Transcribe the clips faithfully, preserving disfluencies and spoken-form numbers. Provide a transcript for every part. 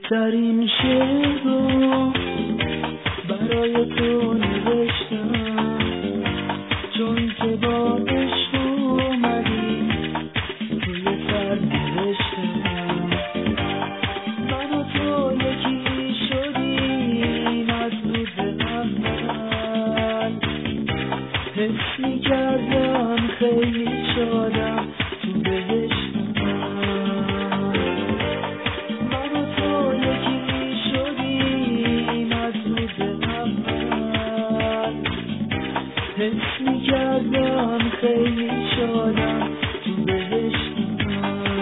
بهترین شعر رو برای تو نوشتم، چون که با عشق اومدی توی سر نوشتم. من و تو یکی شدیم از روز اول، حس می‌کردم خیلی شادم تو بهشتم. من و تو یکی شدیم از روز اول، حس می‌کردم خیلی شادم تو بهشتم.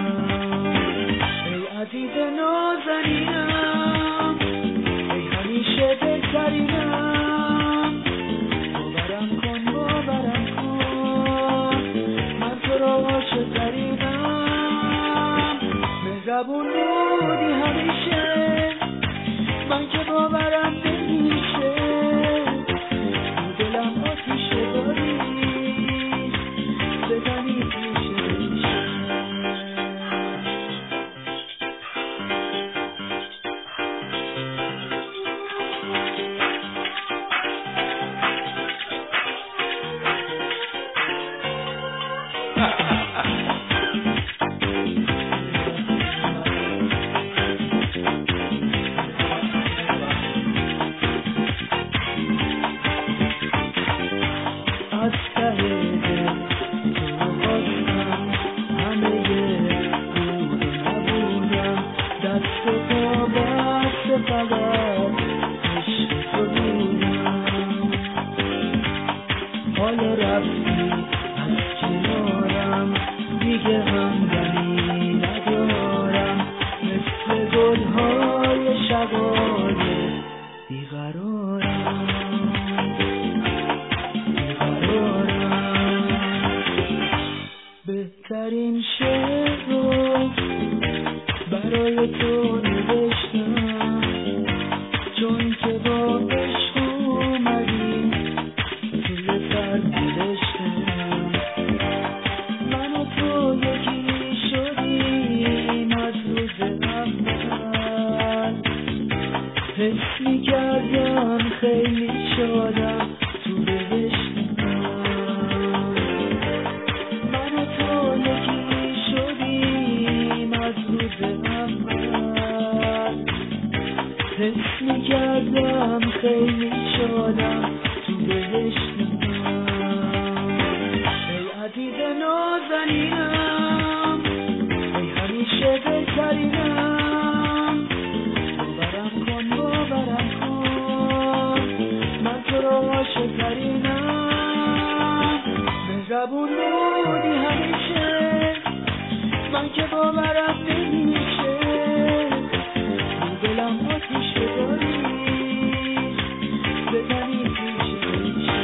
ای عزیز نازنینم، ای همیشه بهترینم، باورم کن باورم کن من تو را عاشق‌ترینم. مهربون بودی همیشه، من که باورم نمیشه، تو دلم آتیشه داری بزنی پیشه پیشه. از ته دل تو خواستم، همه بود و نبودم، دست و پا بست فقط عشق تو بودم. حالا رفتی از کنارم، دیگه همدمی ندارم، مثل گلهای شبای بیقرارم. بهترین شعر رو برای تو نوشتم، چون که با عشق اومدی توی سر نوشتم. من و تو یکی شدیم از روز اول، حس می‌کردم خیلی شادم تو بهشتم. حس می‌کردم خیلی شادم تو بهشتم. ای عزیز نازنینم، ای همیشه بهترینم، باورم کن باورم کن من تو را عاشق‌ترینم. مهربون بودی همیشه، من که باورم نمیشه، دلم آتیشه داری بزنی پیشه پیشه.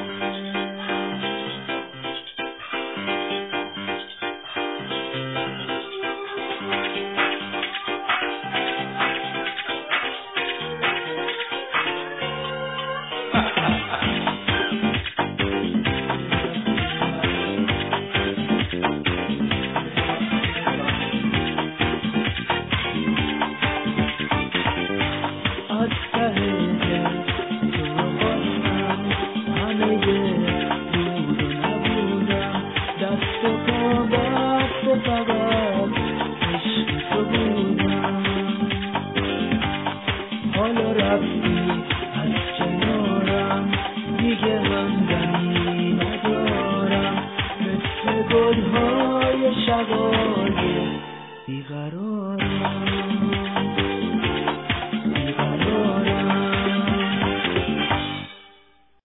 از ته دل تو خواستم، همه بود و نبودم، دست و پا بست فقط عشق تو بودم. حالا رفتی از کنارم، دیگه همدمی ندارم، مثل گلهای شبای بیقرارم.